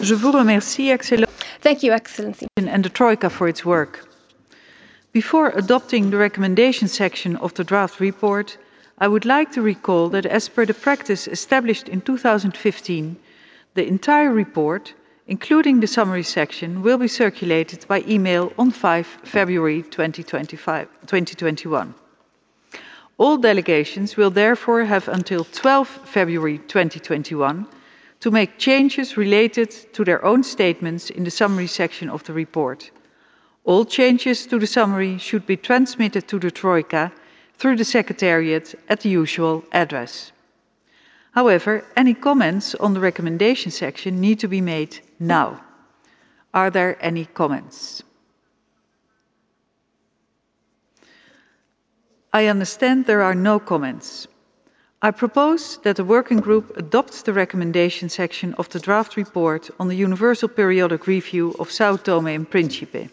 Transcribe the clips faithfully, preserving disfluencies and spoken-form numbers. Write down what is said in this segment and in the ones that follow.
Je vous remercie, Excellency. Thank you, Excellency. And the Troika for its work. Before adopting the recommendation section of the draft report, I would like to recall that as per the practice established in two thousand fifteen, the entire report, including the summary section, will be circulated by email on five February twenty twenty-one. All delegations will therefore have until twelve February twenty twenty-one to make changes related to their own statements in the summary section of the report. All changes to the summary should be transmitted to the Troika through the Secretariat at the usual address. However, any comments on the recommendation section need to be made now. Are there any comments? I understand there are no comments. I propose that the working group adopts the recommendation section of the draft report on the Universal Periodic Review of São Tomé and Príncipe.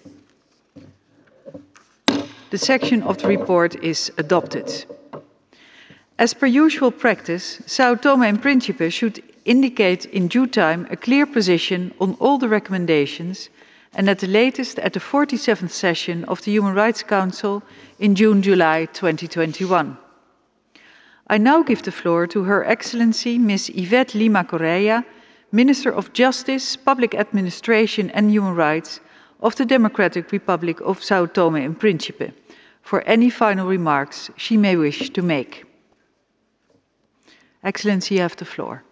The section of the report is adopted. As per usual practice, São Tomé and Príncipe should indicate in due time a clear position on all the recommendations and at the latest at the forty-seventh session of the Human Rights Council in June-July twenty twenty-one. I now give the floor to Her Excellency Miz Yvette Lima Correia, Minister of Justice, Public Administration and Human Rights of the Democratic Republic of São Tomé and Príncipe, for any final remarks she may wish to make. Excellency, you have the floor.